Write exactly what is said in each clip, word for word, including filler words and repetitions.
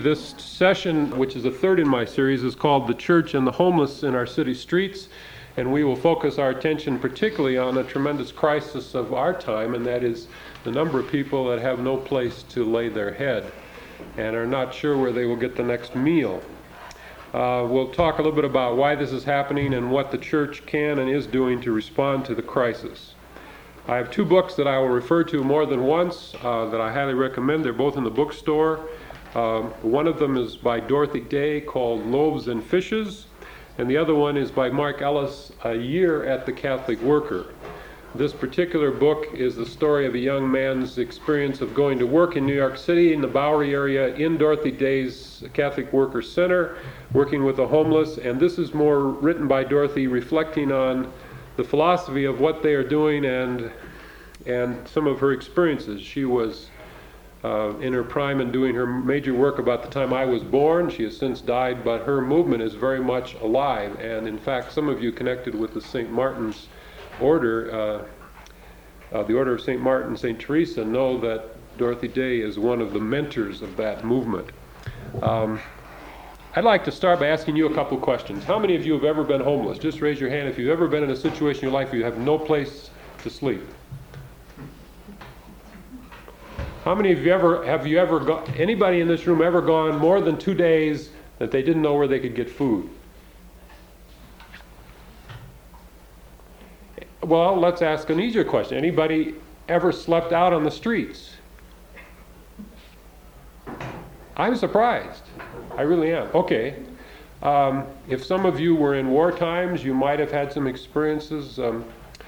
This session, which is the third in my series, is called The Church and the Homeless in Our City Streets, and we will focus our attention particularly on a tremendous crisis of our time, and that is the number of people that have no place to lay their head and are not sure where they will get the next meal. Uh, we'll talk a little bit about why this is happening and what the church can and is doing to respond to the crisis. I have two books that I will refer to more than once uh, that I highly recommend. They're both in the bookstore. Uh, one of them is by Dorothy Day called Loaves and Fishes, and the other one is by Mark Ellis, A Year at the Catholic Worker. This particular book is the story of a young man's experience of going to work in New York City in the Bowery area in Dorothy Day's Catholic Worker Center, working with the homeless, and this is more written by Dorothy reflecting on the philosophy of what they are doing and and some of her experiences. She was uh, in her prime and doing her major work about the time I was born. She has since died, but her movement is very much alive, and in fact some of you connected with the Saint Martin's order, uh, uh, the Order of Saint Martin, Saint Teresa, know that Dorothy Day is one of the mentors of that movement. Um, I'd like to start by asking you a couple questions. How many of you have ever been homeless? Just raise your hand if you've ever been in a situation in your life where you have no place to sleep. How many of you ever, have you ever, go, anybody in this room ever gone more than two days that they didn't know where they could get food? Well, let's ask an easier question. Anybody ever slept out on the streets? I'm surprised. I really am. Okay. Um, if some of you were in war times, you might have had some experiences. Um,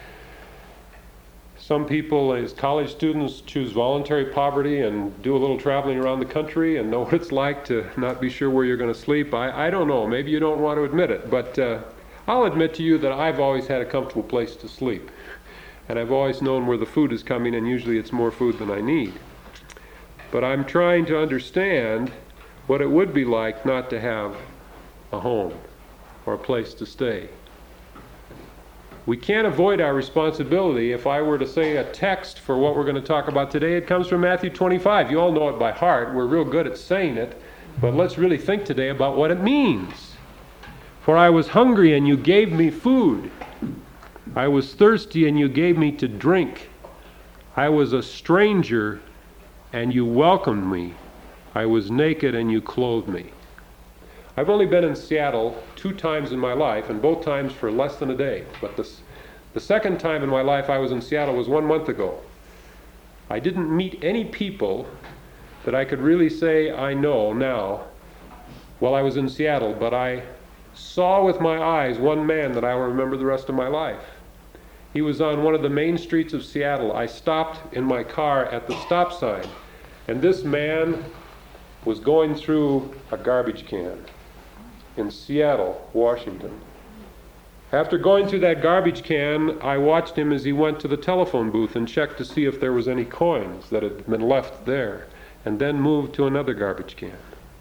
some people, as college students, choose voluntary poverty and do a little traveling around the country and know what it's like to not be sure where you're going to sleep. I, I don't know. Maybe you don't want to admit it, but uh, I'll admit to you that I've always had a comfortable place to sleep. And I've always known where the food is coming, and usually it's more food than I need. But I'm trying to understand what it would be like not to have a home or a place to stay. We can't avoid our responsibility. If I were to say a text for what we're going to talk about today, it comes from Matthew twenty-five. You all know it by heart. We're real good at saying it, but let's really think today about what it means. For I was hungry and you gave me food. I was thirsty and you gave me to drink. I was a stranger and you welcomed me. I was naked and you clothed me. I've only been in Seattle two times in my life, and both times for less than a day. But this, the second time in my life I was in Seattle was one month ago. I didn't meet any people that I could really say I know now while I was in Seattle, but I saw with my eyes one man that I will remember the rest of my life. He was on one of the main streets of Seattle. I stopped in my car at the stop sign, and this man was going through a garbage can in Seattle, Washington. After going through that garbage can, I watched him as he went to the telephone booth and checked to see if there was any coins that had been left there, and then moved to another garbage can.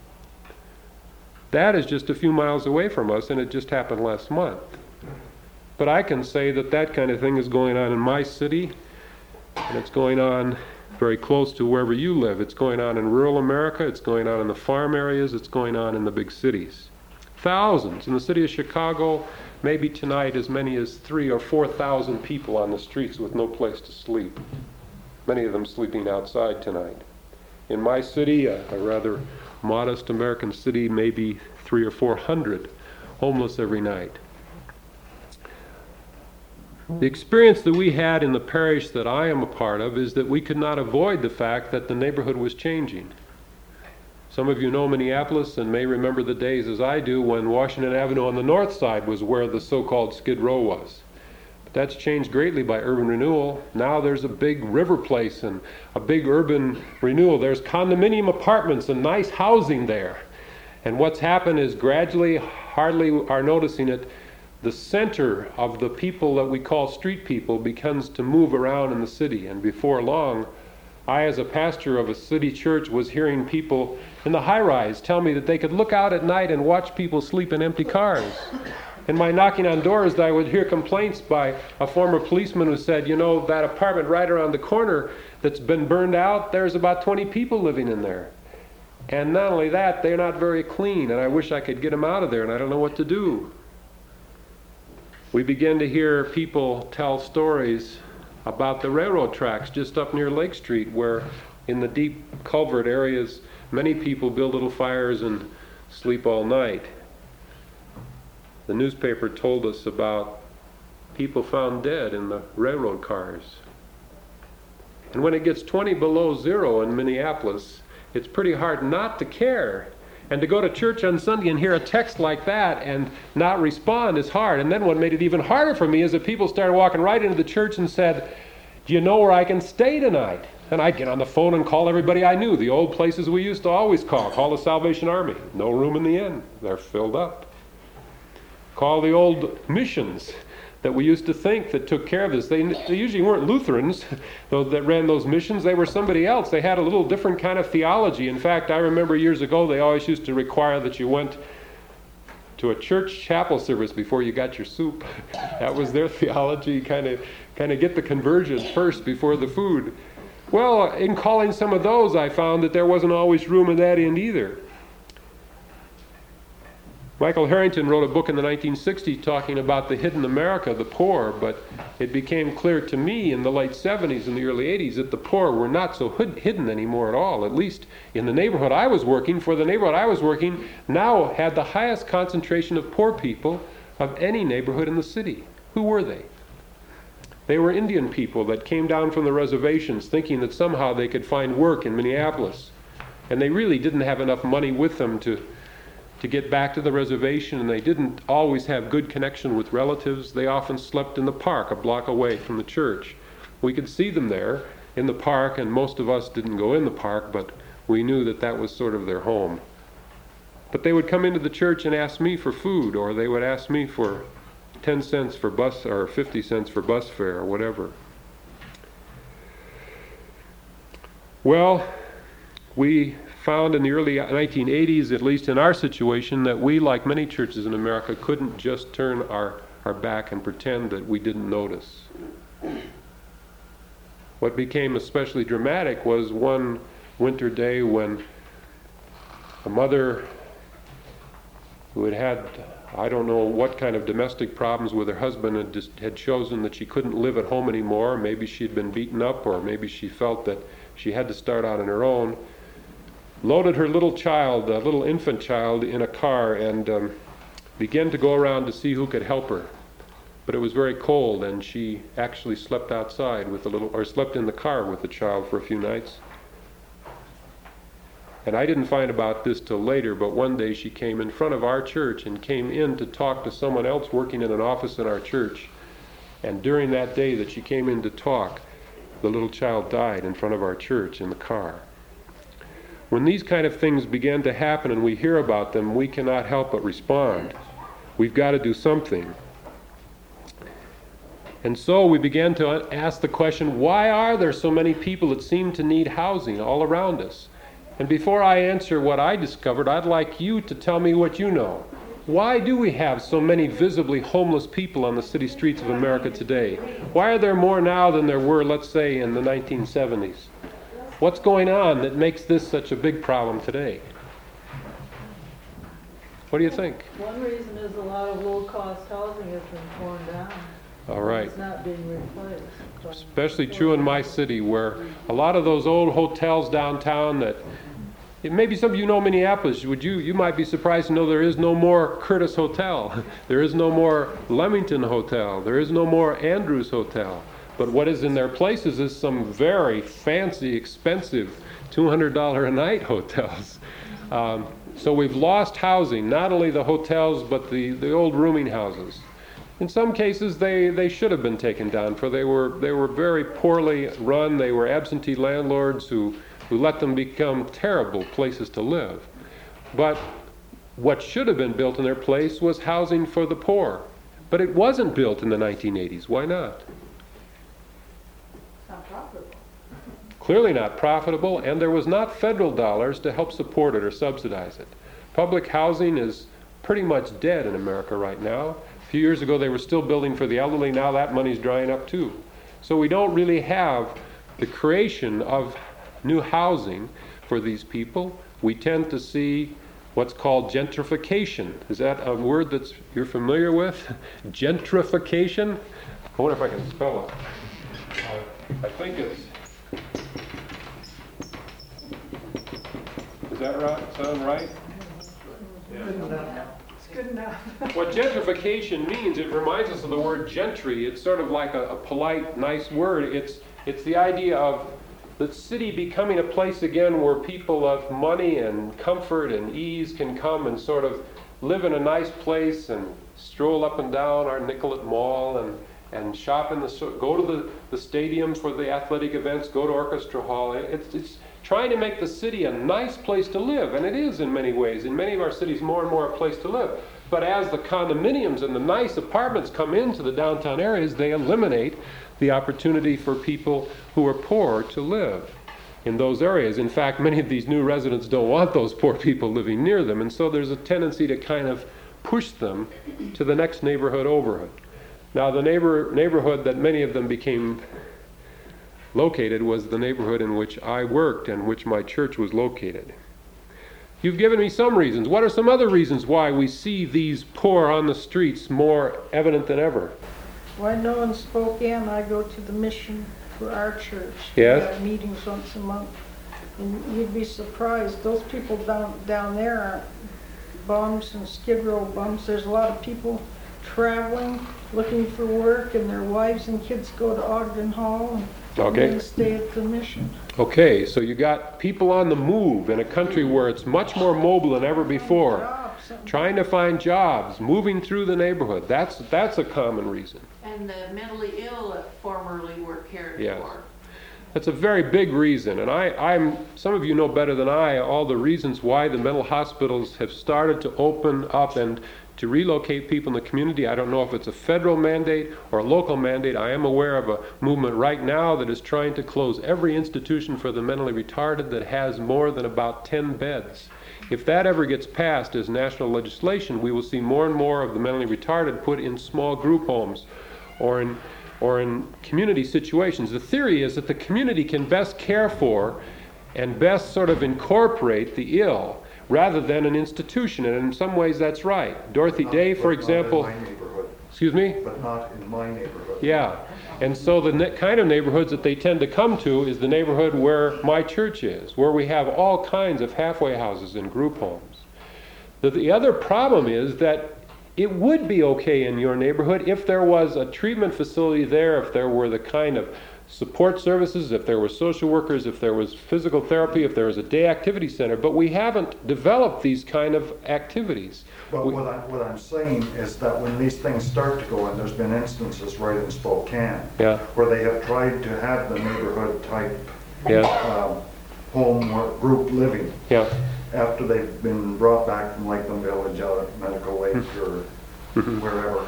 That is just a few miles away from us, and it just happened last month. But I can say that that kind of thing is going on in my city, and it's going on very close to wherever you live. It's going on in rural America, it's going on in the farm areas, it's going on in the big cities. Thousands. In the city of Chicago, maybe tonight as many as three or four thousand people on the streets with no place to sleep. Many of them sleeping outside tonight. In my city, a, a rather modest American city, maybe three or four hundred homeless every night. The experience that we had in the parish that I am a part of is that we could not avoid the fact that the neighborhood was changing. Some of you know Minneapolis and may remember the days as I do when Washington Avenue on the north side was where the so-called Skid Row was. But that's changed greatly by urban renewal. Now there's a big river place and a big urban renewal. There's condominium apartments and nice housing there. And what's happened is gradually, hardly are noticing it, the center of the people that we call street people begins to move around in the city. And before long, I, as a pastor of a city church, was hearing people in the high-rise tell me that they could look out at night and watch people sleep in empty cars. In my knocking on doors, I would hear complaints by a former policeman who said, you know, that apartment right around the corner that's been burned out, there's about twenty people living in there. And not only that, they're not very clean, and I wish I could get them out of there, and I don't know what to do. We begin to hear people tell stories about the railroad tracks just up near Lake Street, where in the deep culvert areas, many people build little fires and sleep all night. The newspaper told us about people found dead in the railroad cars. And when it gets twenty below zero in Minneapolis, it's pretty hard not to care. And to go to church on Sunday and hear a text like that and not respond is hard. And then what made it even harder for me is that people started walking right into the church and said, "Do you know where I can stay tonight?" And I'd get on the phone and call everybody I knew, the old places we used to always call. Call the Salvation Army. No room in the inn. They're filled up. Call the old missions that we used to think that took care of this. They, they usually weren't Lutherans those that ran those missions. They were somebody else. They had a little different kind of theology. In fact, I remember years ago they always used to require that you went to a church chapel service before you got your soup. That was their theology, kind of kind of get the conversion first before the food. Well, in calling some of those, I found that there wasn't always room in that end either. Michael Harrington wrote a book in the nineteen sixties talking about the hidden America, the poor, but it became clear to me in the late seventies and the early eighties that the poor were not so hidden anymore at all. At least in the neighborhood I was working, for the neighborhood I was working now had the highest concentration of poor people of any neighborhood in the city. Who were they? They were Indian people that came down from the reservations thinking that somehow they could find work in Minneapolis. And they really didn't have enough money with them to to get back to the reservation, and they didn't always have good connection with relatives. They often slept in the park a block away from the church. We could see them there in the park, and most of us didn't go in the park, but we knew that that was sort of their home. But they would come into the church and ask me for food, or they would ask me for ten cents for bus, or fifty cents for bus fare, or whatever. Well, we found in the early nineteen eighties, at least in our situation, that we, like many churches in America, couldn't just turn our, our back and pretend that we didn't notice. What became especially dramatic was one winter day when a mother who had had, I don't know what kind of domestic problems with her husband, had, just, had chosen that she couldn't live at home anymore. Maybe she'd been beaten up, or maybe she felt that she had to start out on her own. Loaded her little child, a little infant child, in a car and um, began to go around to see who could help her. But it was very cold, and she actually slept outside with the little, or slept in the car with the child for a few nights. And I didn't find about this till later, but one day she came in front of our church and came in to talk to someone else working in an office in our church. And during that day that she came in to talk, the little child died in front of our church in the car. When these kind of things begin to happen and we hear about them, we cannot help but respond. We've got to do something. And so we began to ask the question, why are there so many people that seem to need housing all around us? And before I answer what I discovered, I'd like you to tell me what you know. Why do we have so many visibly homeless people on the city streets of America today? Why are there more now than there were, let's say, in the nineteen seventies? What's going on that makes this such a big problem today? What do you think? One reason is a lot of low-cost housing has been torn down. All right. It's not being replaced. Especially true in my city, where a lot of those old hotels downtown that, maybe some of you know Minneapolis, would you, you might be surprised to know there is no more Curtis Hotel. There is no more Leamington Hotel. There is no more Andrews Hotel. But what is in their places is some very fancy, expensive two hundred dollars a night hotels. Um, so we've lost housing, not only the hotels, but the, the old rooming houses. In some cases, they, they should have been taken down, for they were, they were very poorly run. They were absentee landlords who, who let them become terrible places to live. But what should have been built in their place was housing for the poor. But it wasn't built in the nineteen eighties. Why not? Clearly not profitable, and there was not federal dollars to help support it or subsidize it. Public housing is pretty much dead in America right now. A few years ago they were still building for the elderly. Now that money's drying up too. So we don't really have the creation of new housing for these people. we tend to see what's called gentrification. Is that a word that you're familiar with? Gentrification? I wonder if I can spell it. Uh, I think it's, does that right, sound right? Good enough. It's good enough. What gentrification means, it reminds us of the word gentry. It's sort of like a, a polite, nice word. It's, it's the idea of the city becoming a place again where people of money and comfort and ease can come and sort of live in a nice place and stroll up and down our Nicollet Mall and, and shop in the, go to the, the stadium for the athletic events, go to Orchestra Hall. It's, it's trying to make the city a nice place to live, and it is in many ways. In many of our cities, more and more a place to live. But as the condominiums and the nice apartments come into the downtown areas, they eliminate the opportunity for people who are poor to live in those areas. In fact, many of these new residents don't want those poor people living near them, and so there's a tendency to kind of push them to the next neighborhood over. Now, the neighbor, neighborhood that many of them became located was the neighborhood in which I worked and which my church was located. You've given me some reasons. What are some other reasons why we see these poor on the streets more evident than ever? Well, I know in Spokane, I go to the mission for our church. Yes. We have meetings once a month. And you'd be surprised, those people down, down there aren't bums and skid row bums. There's a lot of people traveling, looking for work, and their wives and kids go to Ogden Hall and Okay. they stay at the mission. Okay, so you got people on the move in a country where it's much more mobile than ever before, Jobs, something. trying to find jobs, moving through the neighborhood. That's, that's a common reason. And the mentally ill that formerly were cared Yes. for. That's a very big reason, and I, I'm, some of you know better than I all the reasons why the mental hospitals have started to open up and to relocate people in the community. I don't know if it's a federal mandate or a local mandate. I am aware of a movement right now that is trying to close every institution for the mentally retarded that has more than about ten beds. If that ever gets passed as national legislation, we will see more and more of the mentally retarded put in small group homes or in or in community situations. The theory is that the community can best care for and best sort of incorporate the ill rather than an institution, and in some ways that's right. Dorothy Not- Day, for but example, Not in my neighborhood, excuse me? but not in my neighborhood. Yeah, and so the ne- kind of neighborhoods that they tend to come to is the neighborhood where my church is, where we have all kinds of halfway houses and group homes. The, the other problem is that it would be okay in your neighborhood if there was a treatment facility there, if there were the kind of support services, if there were social workers, if there was physical therapy, if there was a day activity center, but we haven't developed these kind of activities. But We- what I, what I'm saying is that when these things start to go, and there's been instances right in Spokane, Yeah. where they have tried to have the neighborhood type Yeah, um, home or group living, yeah, after they've been brought back from Lakeland Village out at Medical Lake or Mhm. wherever.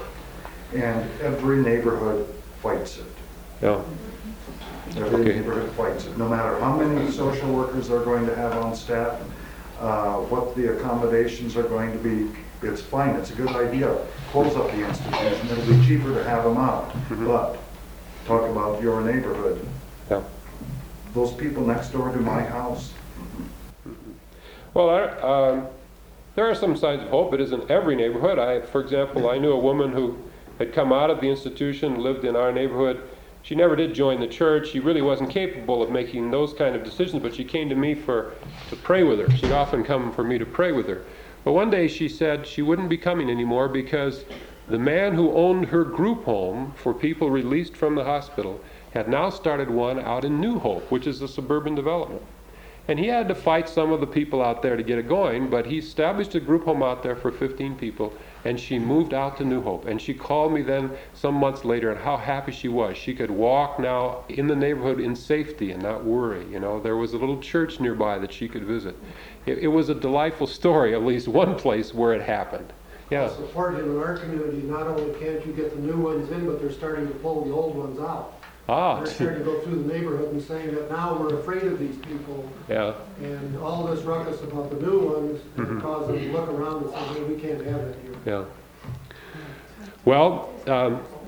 And every neighborhood fights it. yeah. Every Okay. neighborhood fights it, no matter how many social workers they're going to have on staff, uh, what the accommodations are going to be. It's fine, it's a good idea. Close up the institution, it'll be cheaper to have them out. Mhm. But talk about your neighborhood. Yeah. Those people next door to my house, Well, I, um, there are some signs of hope. It isn't every neighborhood. I, for example, I knew a woman who had come out of the institution, lived in our neighborhood. She never did join the church. She really wasn't capable of making those kind of decisions, but she came to me for to pray with her. She'd often come for me to pray with her. But one day she said she wouldn't be coming anymore because the man who owned her group home for people released from the hospital had now started one out in New Hope, which is a suburban development. And he had to fight some of the people out there to get it going, but he established a group home out there for fifteen people, and she moved out to New Hope. And she called me then some months later, and how happy she was. She could walk now in the neighborhood in safety and not worry. You know, there was a little church nearby that she could visit. It, it was a delightful story, at least one place where it happened. Yeah. Support in our community, not only can't you get the new ones in, but they're starting to pull the old ones out. Ah, They're starting to go through the neighborhood and saying that now we're afraid of these people, yeah. and all this ruckus about the new ones Mhm. cause them to look around and say, hey, we can't have that here. Yeah. Well, um,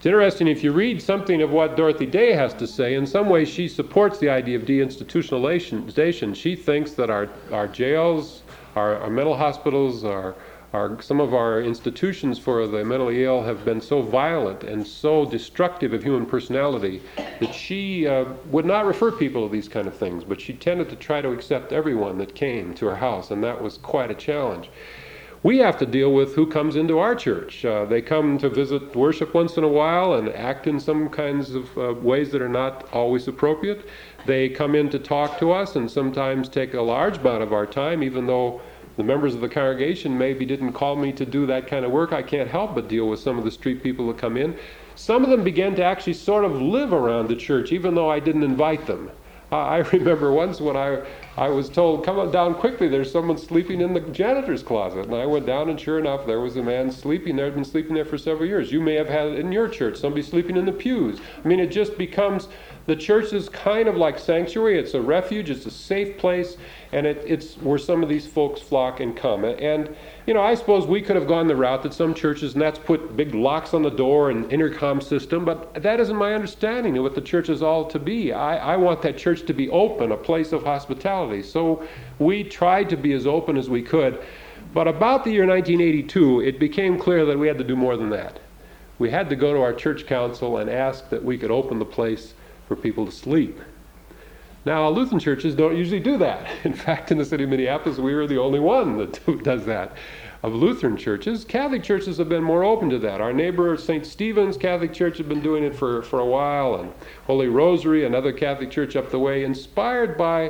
It's interesting, if you read something of what Dorothy Day has to say, in some ways she supports the idea of deinstitutionalization. She thinks that our, our jails, our, our mental hospitals, our, our, some of our institutions for the mentally ill have been so violent and so destructive of human personality that she uh, would not refer people to these kind of things, but she tended to try to accept everyone that came to her house, and that was quite a challenge. We have to deal with who comes into our church. Uh, they come to visit worship once in a while and act in some kinds of uh, ways that are not always appropriate. They come in to talk to us and sometimes take a large amount of our time, even though the members of the congregation maybe didn't call me to do that kind of work. I can't help but deal with some of the street people that come in. Some of them began to actually sort of live around the church, even though I didn't invite them. Uh, I remember once when I, I was told, come on down quickly, there's someone sleeping in the janitor's closet. And I went down, and sure enough, there was a man sleeping there, had been sleeping there for several years. You may have had it in your church, somebody sleeping in the pews. I mean, it just becomes, the church is kind of like sanctuary. It's a refuge, it's a safe place, and it, it's where some of these folks flock and come. And, you know, I suppose we could have gone the route that some churches, and that's put big locks on the door and intercom system, but that isn't my understanding of what the church is all to be. I, I want that church to be open, a place of hospitality. So we tried to be as open as we could. But about the year nineteen eighty-two, it became clear that we had to do more than that. We had to go to our church council and ask that we could open the place for people to sleep. Now, Lutheran churches don't usually do that. In fact, in the city of Minneapolis, we were the only one that do, does that. Of Lutheran churches, Catholic churches have been more open to that. Our neighbor, Saint Stephen's Catholic Church, has been doing it for, for a while, and Holy Rosary, another Catholic church up the way, inspired by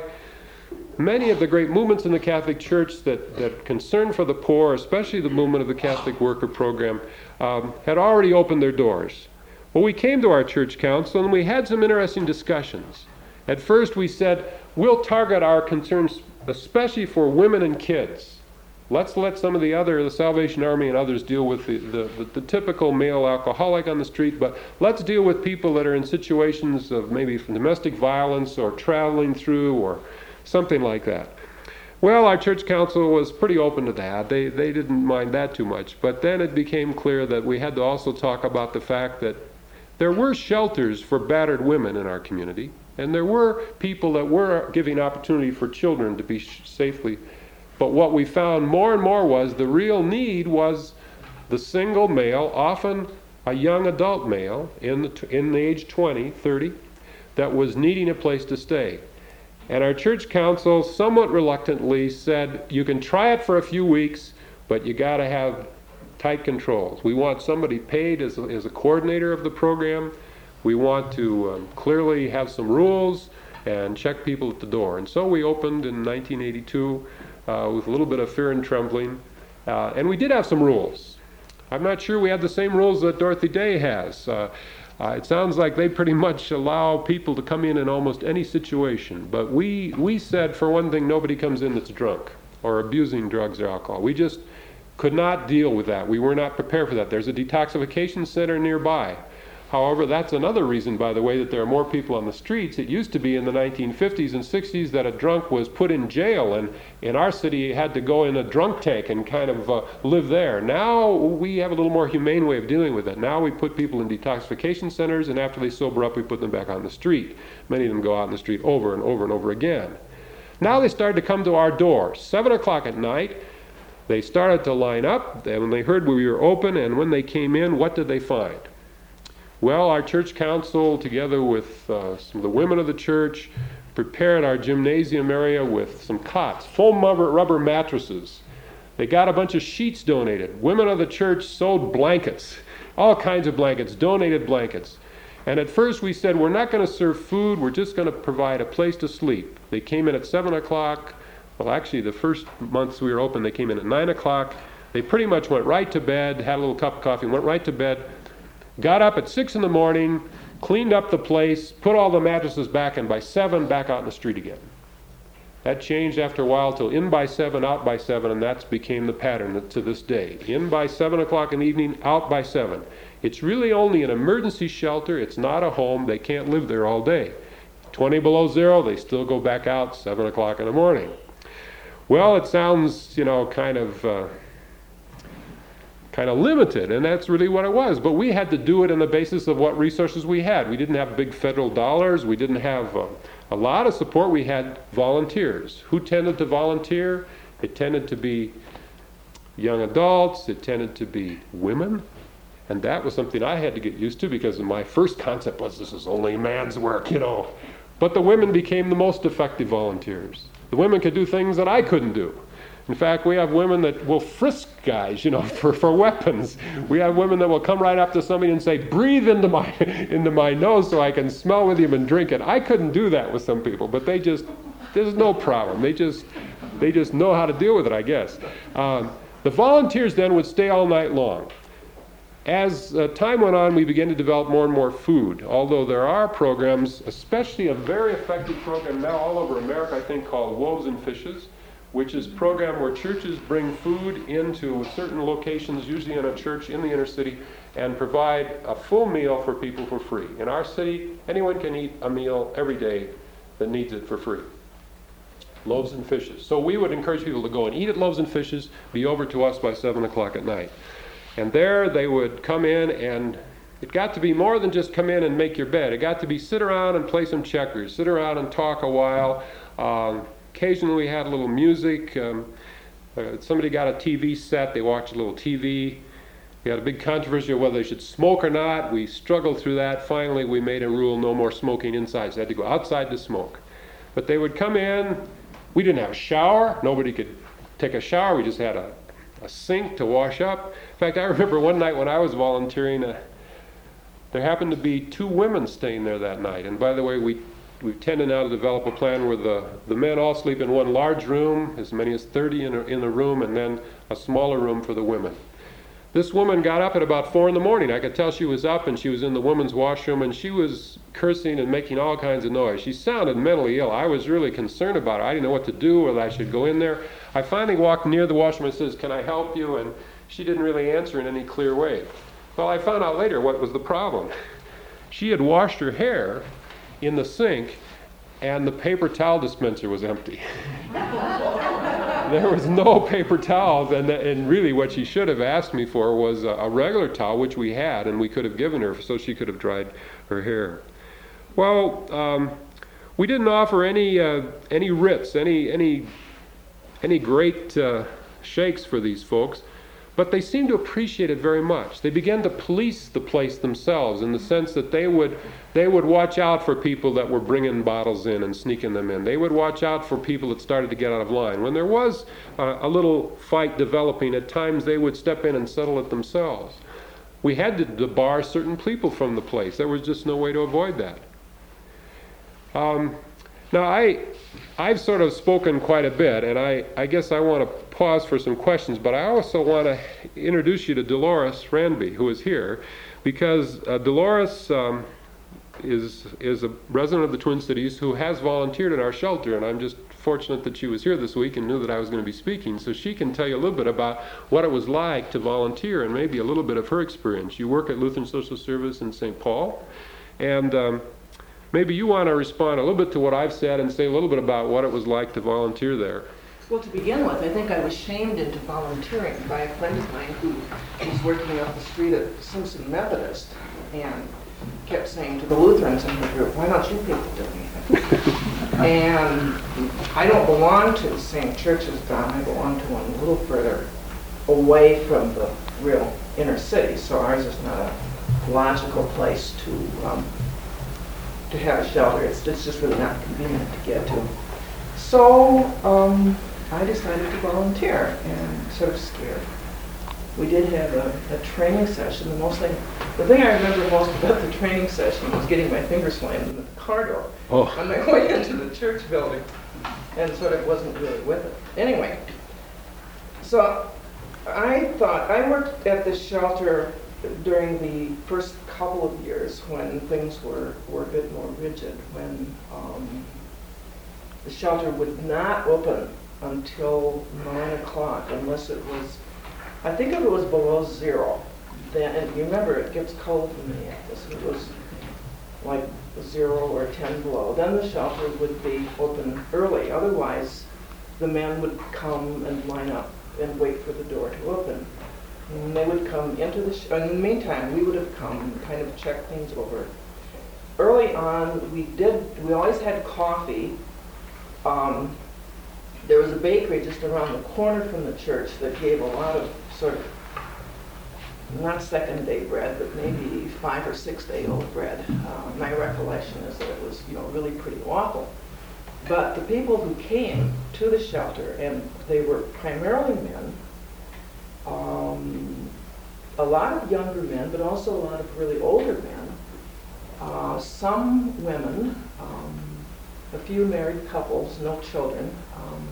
many of the great movements in the Catholic Church that, that concern for the poor, especially the movement of the Catholic Worker Program, um, had already opened their doors. Well, we came to our church council, and we had some interesting discussions. At first we said, we'll target our concerns especially for women and kids. Let's let some of the other, the Salvation Army and others, deal with the, the, the, the typical male alcoholic on the street, but let's deal with people that are in situations of maybe domestic violence or traveling through or something like that. Well, our church council was pretty open to that. They, they didn't mind that too much. But then it became clear that we had to also talk about the fact that there were shelters for battered women in our community. And there were people that were giving opportunity for children to be sh- safely. But what we found more and more was the real need was the single male, often a young adult male in the, t- in the age twenty, thirty, that was needing a place to stay. And our church council somewhat reluctantly said, you can try it for a few weeks, but you got to have tight controls. We want somebody paid as a, as a coordinator of the program. We want to um, clearly have some rules and check people at the door. And so we opened in nineteen eighty-two uh, with a little bit of fear and trembling. Uh, and we did have some rules. I'm not sure we had the same rules that Dorothy Day has. Uh, uh, it sounds like they pretty much allow people to come in in almost any situation. But we, we said, for one thing, nobody comes in that's drunk or abusing drugs or alcohol. We just could not deal with that. We were not prepared for that. There's a detoxification center nearby. However, that's another reason, by the way, that there are more people on the streets. It used to be in the nineteen fifties and sixties that a drunk was put in jail, and in our city he had to go in a drunk tank and kind of uh, live there. Now we have a little more humane way of dealing with it. Now we put people in detoxification centers, and after they sober up, we put them back on the street. Many of them go out in the street over and over and over again. Now they started to come to our door. Seven o'clock at night, they started to line up, and when they heard we were open, and when they came in, what did they find? Well, our church council, together with uh, some of the women of the church, prepared our gymnasium area with some cots, foam rubber, rubber mattresses. They got a bunch of sheets donated. Women of the church sewed blankets, all kinds of blankets, donated blankets. And at first we said, we're not going to serve food, we're just going to provide a place to sleep. They came in at seven o'clock. Well, actually, the first months we were open, they came in at nine o'clock. They pretty much went right to bed, had a little cup of coffee, and went right to bed. Got up at six in the morning, cleaned up the place, put all the mattresses back, and by seven, back out in the street again. That changed after a while till in by seven, out by seven, and that became the pattern to this day. In by seven o'clock in the evening, out by seven. It's really only an emergency shelter. It's not a home. They can't live there all day. twenty below zero, they still go back out seven o'clock in the morning. Well, it sounds, you know, kind of... Uh, kind of limited, and that's really what it was. But we had to do it on the basis of what resources we had. We didn't have big federal dollars. We didn't have uh, a lot of support. We had volunteers. Who tended to volunteer? It tended to be young adults. It tended to be women. And that was something I had to get used to, because my first concept was this is only man's work, you know. But the women became the most effective volunteers. The women could do things that I couldn't do. In fact, we have women that will frisk guys, you know, for, for weapons. We have women that will come right up to somebody and say, breathe into my into my nose so I can smell with you and drink it. I couldn't do that with some people, but they just, there's no problem. They just, they just know how to deal with it, I guess. Um, the volunteers then would stay all night long. As uh, time went on, we began to develop more and more food, although there are programs, especially a very effective program now all over America, I think, called Wolves and Fishes, which is a program where churches bring food into certain locations, usually in a church in the inner city, and provide a full meal for people for free. In our city, anyone can eat a meal every day that needs it for free. Loaves and Fishes. So we would encourage people to go and eat at Loaves and Fishes, be over to us by seven o'clock at night. And there they would come in, and it got to be more than just come in and make your bed. It got to be sit around and play some checkers, sit around and talk a while. Um, occasionally we had a little music. Um, uh, somebody got a T V set. They watched a little T V. We had a big controversy of whether they should smoke or not. We struggled through that. Finally, we made a rule, no more smoking inside. So they had to go outside to smoke. But they would come in. We didn't have a shower. Nobody could take a shower. We just had a, a sink to wash up. In fact, I remember one night when I was volunteering, uh, there happened to be two women staying there that night. And by the way, we we tended now to develop a plan where the, the men all sleep in one large room, as many as thirty in a, in a room, and then a smaller room for the women. This woman got up at about four in the morning. I could tell she was up, and she was in the women's washroom, and she was cursing and making all kinds of noise. She sounded mentally ill. I was really concerned about her. I didn't know what to do, whether I should go in there. I finally walked near the washroom and says, "Can I help you?" And she didn't really answer in any clear way. Well, I found out later what was the problem. She had washed her hair in the sink, and the paper towel dispenser was empty. There was no paper towels, and, and really what she should have asked me for was a, a regular towel, which we had, and we could have given her so she could have dried her hair. Well, um, we didn't offer any uh, any writs, any any any great uh, shakes for these folks, but they seemed to appreciate it very much. They began to police the place themselves in the sense that they would they would watch out for people that were bringing bottles in and sneaking them in. They would watch out for people that started to get out of line. When there was uh, a little fight developing, at times they would step in and settle it themselves. We had to debar certain people from the place. There was just no way to avoid that. Um, now, I, I've sort of spoken quite a bit, and I, I guess I want to pause for some questions, but I also want to introduce you to Dolores Ranby, who is here, because uh, Dolores um, is, is a resident of the Twin Cities who has volunteered in our shelter, and I'm just fortunate that she was here this week and knew that I was going to be speaking, so she can tell you a little bit about what it was like to volunteer and maybe a little bit of her experience. You work at Lutheran Social Service in Saint Paul, and um, maybe you want to respond a little bit to what I've said and say a little bit about what it was like to volunteer there. Well, to begin with, I think I was shamed into volunteering by a friend of mine who was working up the street at Simpson Methodist and kept saying to the Lutherans in the group, "Why don't you people do anything?" And I don't belong to the same church as Don. I belong to one a little further away from the real inner city, so ours is not a logical place to um, to have a shelter. It's, it's just really not convenient to get to. So um, I decided to volunteer, and sort of scared. We did have a, a training session. The most thing, the thing I remember most about the training session was getting my finger slammed in the car door Oh. on my way into the church building, and sort of wasn't really with it. Anyway, so I thought, I worked at this shelter during the first couple of years when things were, were a bit more rigid, when um, the shelter would not open until nine o'clock unless it was, I think if it was below zero, then, and you remember it gets cold in Minneapolis, it was like zero or ten below, then the shelter would be open early. Otherwise, the men would come and line up and wait for the door to open. And they would come into the, sh- in the meantime, we would have come and kind of checked things over. Early on, we did, we always had coffee. Um, there was a bakery just around the corner from the church that gave a lot of sort of, not second day bread, but maybe five or six day old bread. Uh, my recollection is that it was, you know, really pretty awful. But the people who came to the shelter, and they were primarily men, um, a lot of younger men, but also a lot of really older men, uh, some women, um, a few married couples, no children. Um,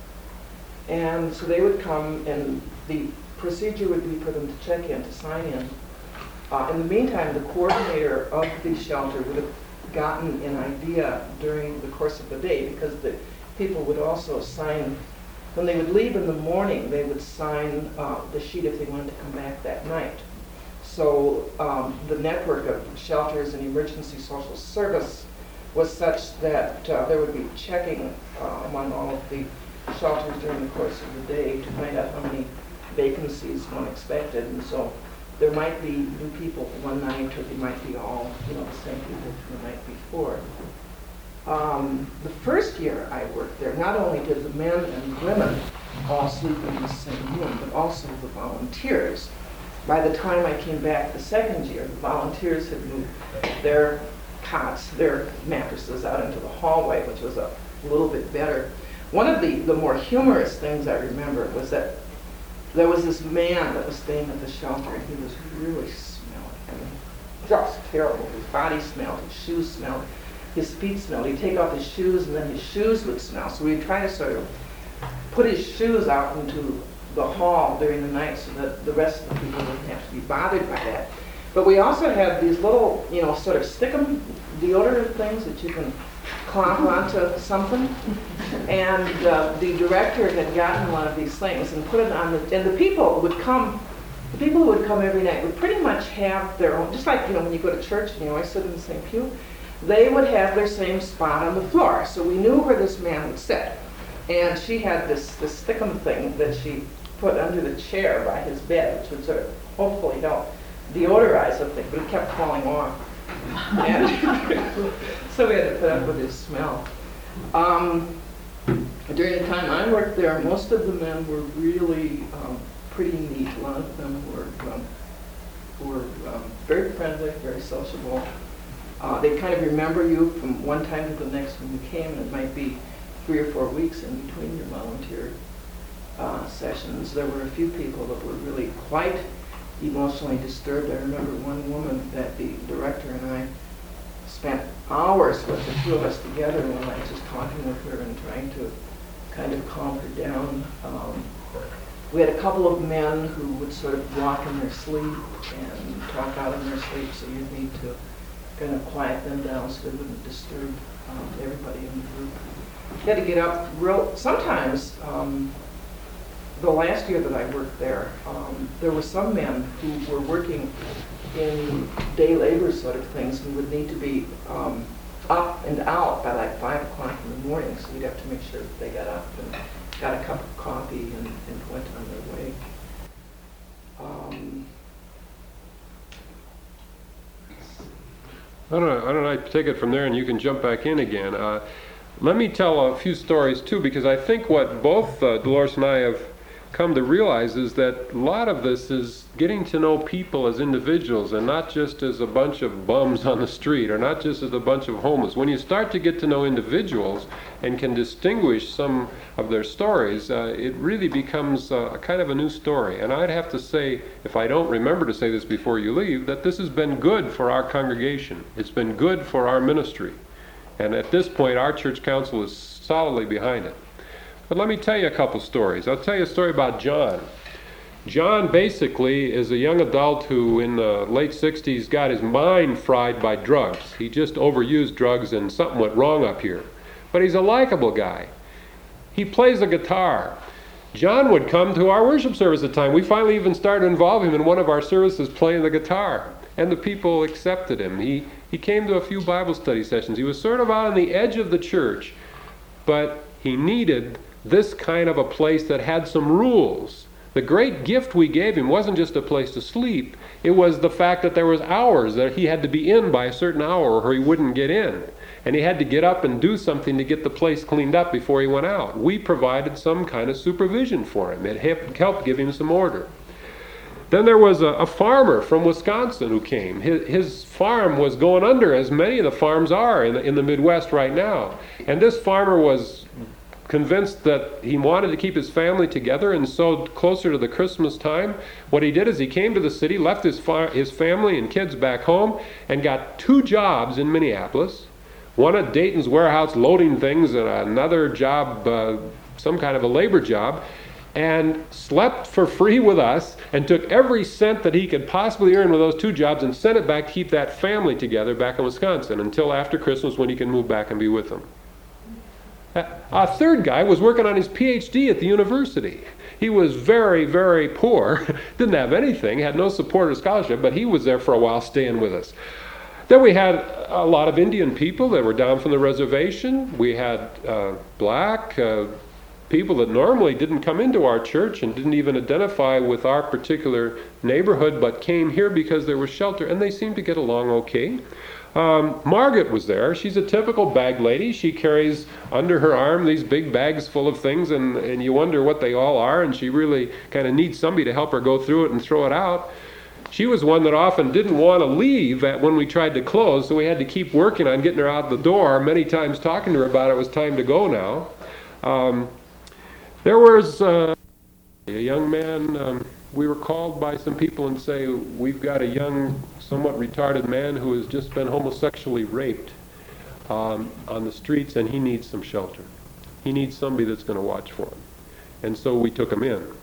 and so they would come, and the procedure would be for them to check in, to sign in. Uh, in the meantime, the coordinator of the shelter would have gotten an idea during the course of the day, because the people would also sign, when they would leave in the morning, they would sign uh, the sheet if they wanted to come back that night. So um, the network of shelters and emergency social service was such that uh, there would be checking uh, among all of the shelters during the course of the day to find out how many vacancies one expected. And so there might be new people one night, or they might be all, you know, the same people from the night before. Um, the first year I worked there, not only did the men and women all sleep in the same room, but also the volunteers. By the time I came back the second year, the volunteers had moved their cots, their mattresses out into the hallway, which was a little bit better. One of the, the more humorous things I remember was that there was this man that was staying at the shelter, and he was really smelly. I mean, just terrible. His body smelled, his shoes smelled, his feet smelled. He'd take off his shoes, and then his shoes would smell. So we'd try to sort of put his shoes out into the hall during the night so that the rest of the people wouldn't have to be bothered by that. But we also had these little, you know, sort of stick-em deodorant things that you can clomp onto something. And uh, the director had gotten one of these things and put it on the, and the people would come, the people who would come every night would pretty much have their own, just like, you know, when you go to church and you always sit in the same pew, they would have their same spot on the floor. So we knew where this man would sit. And she had this, this stickum thing that she put under the chair by his bed, which would sort of hopefully help deodorize the thing, but it kept falling off. And so we had to put up with his smell. Um, during the time I worked there, most of the men were really um, pretty neat. A lot of them were, um, were um, very friendly, very sociable. Uh, they kind of remember you from one time to the next when you came, and it might be three or four weeks in between your volunteer uh, sessions. There were a few people that were really quite emotionally disturbed. I remember one woman that the director and I spent hours with, the two of us together, and one night just talking with her and trying to kind of calm her down. Um, we had a couple of men who would sort of walk in their sleep and talk out in their sleep, so you'd need to kind of quiet them down so they wouldn't disturb um, everybody in the group. You had to get up real, sometimes, um, the last year that I worked there, um, there were some men who were working in day labor sort of things and would need to be um, up and out by like five o'clock in the morning, so we'd have to make sure that they got up and got a cup of coffee and, and went on their way. Um, I don't know, I don't know, I take it from there and you can jump back in again. Uh, let me tell a few stories too, because I think what both uh, Dolores and I have come to realize is that a lot of this is getting to know people as individuals and not just as a bunch of bums on the street or not just as a bunch of homeless. When you start to get to know individuals and can distinguish some of their stories, uh, it really becomes uh, a kind of a new story. And I'd have to say, if I don't remember to say this before you leave, that this has been good for our congregation. It's been good for our ministry. And at this point, our church council is solidly behind it. But let me tell you a couple stories. I'll tell you a story about John. John basically is a young adult who in the late sixties got his mind fried by drugs. He just overused drugs and something went wrong up here. But he's a likable guy. He plays the guitar. John would come to our worship service at the time. We finally even started to involve him in one of our services playing the guitar. And the people accepted him. He, he came to a few Bible study sessions. He was sort of out on the edge of the church, but he needed this kind of a place that had some rules The great gift we gave him wasn't just a place to sleep, it was the fact that there was hours that he had to be in by a certain hour or he wouldn't get in. And he had to get up and do something to get the place cleaned up before he went out. We provided some kind of supervision for him. It helped give him some order. Then there was a, a farmer from Wisconsin who came. His, his farm was going under, as many of the farms are in the, in the Midwest right now. And this farmer was convinced that he wanted to keep his family together, and so closer to the Christmas time, what he did is he came to the city, left his, far, his family and kids back home, and got two jobs in Minneapolis. One at Dayton's warehouse loading things, and another job, uh, some kind of a labor job, and slept for free with us and took every cent that he could possibly earn with those two jobs and sent it back to keep that family together back in Wisconsin until after Christmas when he can move back and be with them. A third guy was working on his P H D at the university. He was very, very poor, didn't have anything, had no support or scholarship, but he was there for a while staying with us. Then we had a lot of Indian people that were down from the reservation. We had uh, black uh, people that normally didn't come into our church and didn't even identify with our particular neighborhood, but came here because there was shelter, and they seemed to get along okay. Um, Margaret was there. She's a typical bag lady. She carries under her arm these big bags full of things, and, and you wonder what they all are, and she really kind of needs somebody to help her go through it and throw it out. She was one that often didn't want to leave at when we tried to close, so we had to keep working on getting her out the door, many times talking to her about it was time to go now. Um, there was uh, a young man, um, we were called by some people and say, we've got a young, somewhat retarded man who has just been homosexually raped um, on the streets, and he needs some shelter. He needs somebody that's going to watch for him. And so we took him in.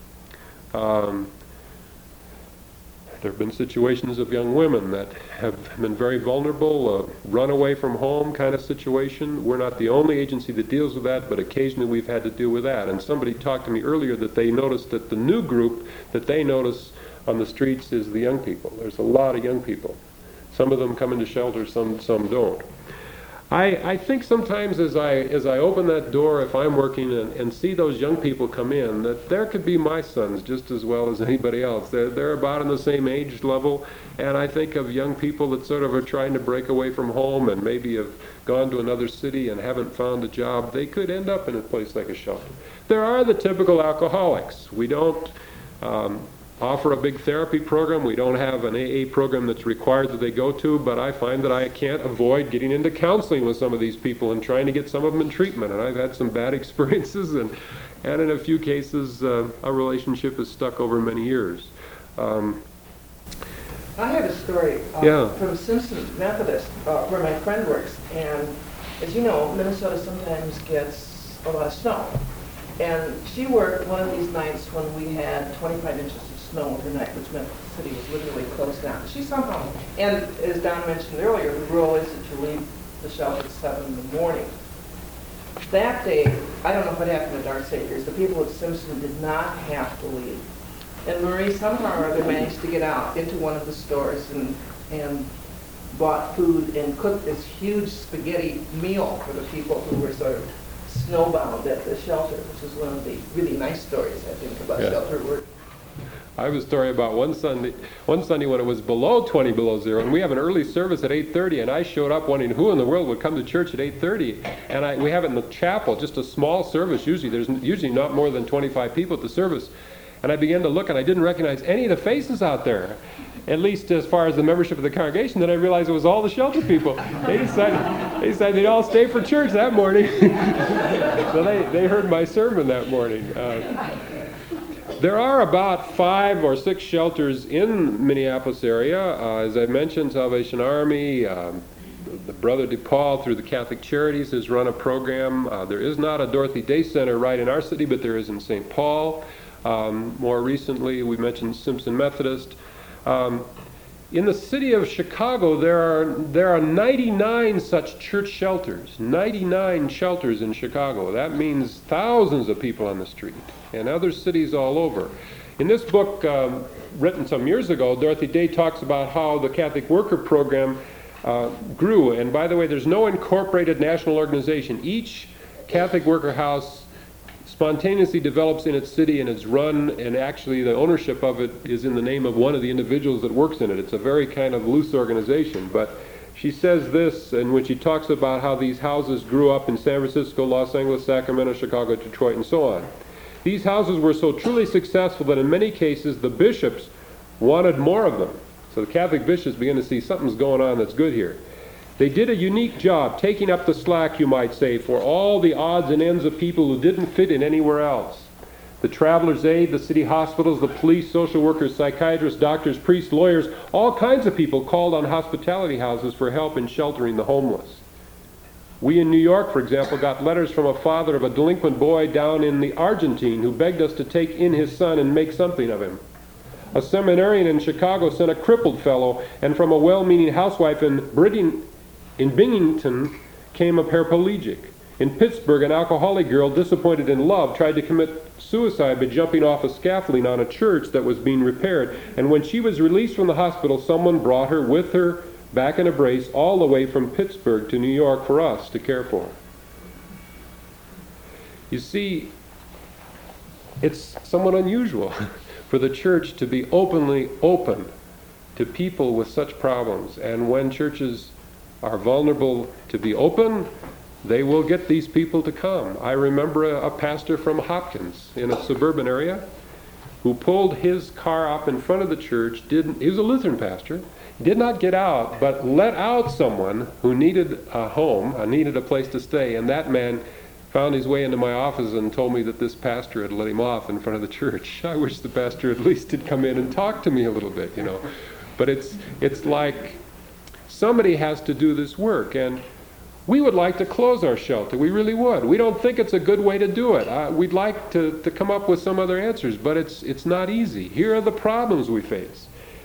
Um, There have been situations of young women that have been very vulnerable, a run away from home kind of situation. We're not the only agency that deals with that, but occasionally we've had to deal with that. And somebody talked to me earlier that they noticed that the new group that they notice on the streets is the young people. There's a lot of young people. Some of them come into shelter, some some don't. I, I think sometimes as I as I open that door, if I'm working and, and see those young people come in, that there could be my sons just as well as anybody else. They're, they're about in the same age level, and I think of young people that sort of are trying to break away from home and maybe have gone to another city and haven't found a job. They could end up in a place like a shelter. There are the typical alcoholics. We don't um, offer a big therapy program. We don't have an A A program that's required that they go to, but I find that I can't avoid getting into counseling with some of these people and trying to get some of them in treatment. And I've had some bad experiences, and, and in a few cases, uh, a relationship is stuck over many years. Um, I have a story uh, Yeah. from Simpson Methodist, uh, where my friend works, and as you know, Minnesota sometimes gets a lot of snow. And she worked one of these nights when we had twenty-five inches of snow overnight, which meant the city was literally closed down. She somehow, and as Don mentioned earlier, the rule is that you leave the shelter at seven in the morning. That day, I don't know what happened to Dark Saviors. The people at Simpson did not have to leave. And Marie somehow or other managed to get out into one of the stores and, and bought food and cooked this huge spaghetti meal for the people who were sort of snowbound at the shelter, which is one of the really nice stories, I think, about Yeah. shelter work. I have a story about one Sunday, one Sunday when it was below twenty below zero, and we have an early service at eight thirty, and I showed up wondering who in the world would come to church at eight thirty, and I, we have it in the chapel, just a small service usually. There's usually not more than twenty-five people at the service, and I began to look, and I didn't recognize any of the faces out there, at least as far as the membership of the congregation. Then I realized it was all the shelter people. They decided, they decided they'd all stay for church that morning. So they, they heard my sermon that morning. Uh, There are about five or six shelters in Minneapolis area. Uh, as I mentioned, Salvation Army, um, the Brother DePaul through the Catholic Charities has run a program. Uh, there is not a Dorothy Day Center right in our city, but there is in Saint Paul. Um, more recently, we mentioned Simpson Methodist. Um, in the city of Chicago, there are there are ninety-nine such church shelters. ninety-nine shelters in Chicago. That means thousands of people on the street, and other cities all over. In this book, um, written some years ago, Dorothy Day talks about how the Catholic Worker Program uh, grew. And by the way, there's no incorporated national organization. Each Catholic Worker House spontaneously develops in its city, and it's run, and actually the ownership of it is in the name of one of the individuals that works in it. It's a very kind of loose organization. But she says this, and when she talks about how these houses grew up in San Francisco, Los Angeles, Sacramento, Chicago, Detroit, and so on. These houses were so truly successful that in many cases the bishops wanted more of them. So the Catholic bishops began to see something's going on that's good here. They did a unique job taking up the slack, you might say, for all the odds and ends of people who didn't fit in anywhere else. The Travelers' Aid, the city hospitals, the police, social workers, psychiatrists, doctors, priests, lawyers, all kinds of people called on hospitality houses for help in sheltering the homeless. We in New York, for example, got letters from a father of a delinquent boy down in the Argentine who begged us to take in his son and make something of him. A seminarian in Chicago sent a crippled fellow, and from a well-meaning housewife in Britain, in Binghamton came a paraplegic. In Pittsburgh, an alcoholic girl disappointed in love tried to commit suicide by jumping off a scaffolding on a church that was being repaired. And when she was released from the hospital, someone brought her with her back in a brace all the way from Pittsburgh to New York for us to care for. You see, it's somewhat unusual for the church to be openly open to people with such problems. And when churches are vulnerable to be open, they will get these people to come. I remember a, a pastor from Hopkins in a suburban area who pulled his car up in front of the church. Didn't, he was a Lutheran pastor, did not get out, but let out someone who needed a home, uh, needed a place to stay, and that man found his way into my office and told me that this pastor had let him off in front of the church. I wish the pastor at least had come in and talked to me a little bit, you know. But it's, it's like somebody has to do this work, and we would like to close our shelter. We really would. We don't think it's a good way to do it. Uh, we'd like to, to come up with some other answers, but it's, it's not easy. Here are the problems we face.